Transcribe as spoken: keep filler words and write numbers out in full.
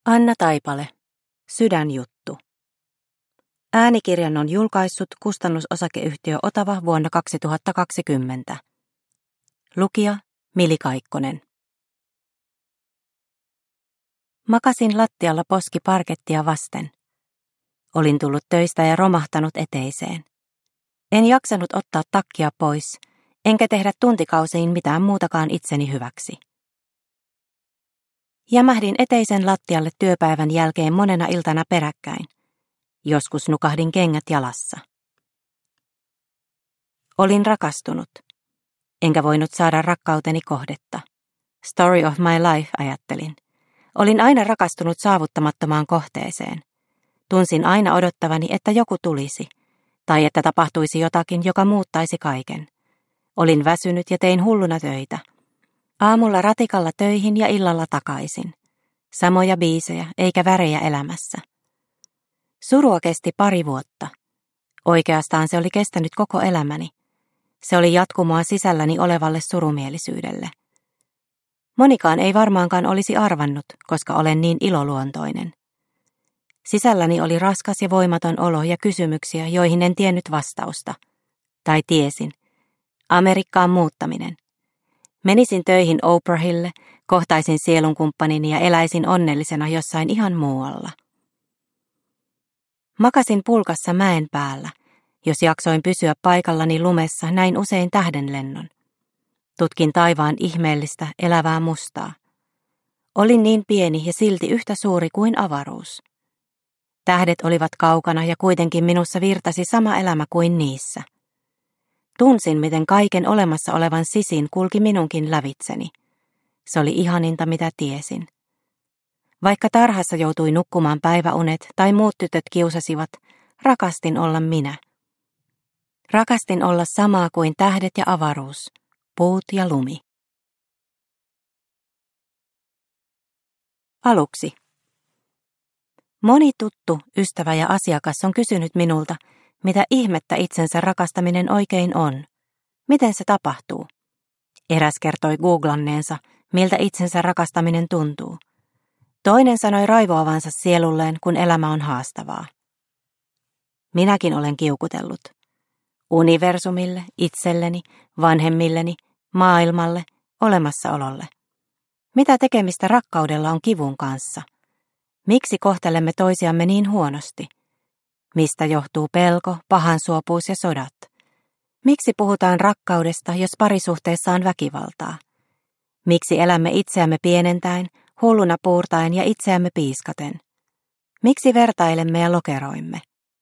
Anna Taipale. Sydänjuttu. Äänikirjan on julkaissut kustannusosakeyhtiö Otava vuonna kaksituhattakaksikymmentä. Lukija Mili Kaikkonen. Makasin lattialla poski parkettia vasten. Olin tullut töistä ja romahtanut eteiseen. En jaksanut ottaa takkia pois, enkä tehdä tuntikausiin mitään muutakaan itseni hyväksi. Jämähdin eteisen lattialle työpäivän jälkeen monena iltana peräkkäin. Joskus nukahdin kengät jalassa. Olin rakastunut. Enkä voinut saada rakkauteni kohdetta. Story of my life, ajattelin. Olin aina rakastunut saavuttamattomaan kohteeseen. Tunsin aina odottavani, että joku tulisi, tai että tapahtuisi jotakin, joka muuttaisi kaiken. Olin väsynyt ja tein hulluna töitä. Aamulla ratikalla töihin ja illalla takaisin. Samoja biisejä, eikä värejä elämässä. Surua kesti pari vuotta. Oikeastaan se oli kestänyt koko elämäni. Se oli jatkumoa sisälläni olevalle surumielisyydelle. Monikaan ei varmaankaan olisi arvannut, koska olen niin iloluontoinen. Sisälläni oli raskas ja voimaton olo ja kysymyksiä, joihin en tiennyt vastausta. Tai tiesin. Amerikkaan muuttaminen. Menisin töihin Oprahille, kohtaisin sielunkumppanini ja eläisin onnellisena jossain ihan muualla. Makasin pulkassa mäen päällä. Jos jaksoin pysyä paikallani lumessa, näin usein tähdenlennon. Tutkin taivaan ihmeellistä, elävää mustaa. Olin niin pieni ja silti yhtä suuri kuin avaruus. Tähdet olivat kaukana ja kuitenkin minussa virtasi sama elämä kuin niissä. Tunsin, miten kaiken olemassa olevan sisin kulki minunkin lävitseni. Se oli ihaninta, mitä tiesin. Vaikka tarhassa joutui nukkumaan päiväunet tai muut tytöt kiusasivat, rakastin olla minä. Rakastin olla samaa kuin tähdet ja avaruus, puut ja lumi. Aluksi. Moni tuttu, ystävä ja asiakas on kysynyt minulta, mitä ihmettä itsensä rakastaminen oikein on. Miten se tapahtuu? Eräs kertoi googlanneensa, miltä itsensä rakastaminen tuntuu. Toinen sanoi raivoavansa sielulleen, kun elämä on haastavaa. Minäkin olen kiukutellut. Universumille, itselleni, vanhemmilleni, maailmalle, olemassaololle. Mitä tekemistä rakkaudella on kivun kanssa? Miksi kohtelemme toisiamme niin huonosti? Mistä johtuu pelko, pahansuopuus ja sodat? Miksi puhutaan rakkaudesta, jos parisuhteessa on väkivaltaa? Miksi elämme itseämme pienentäen, hulluna puurtaen ja itseämme piiskaten? Miksi vertailemme ja lokeroimme?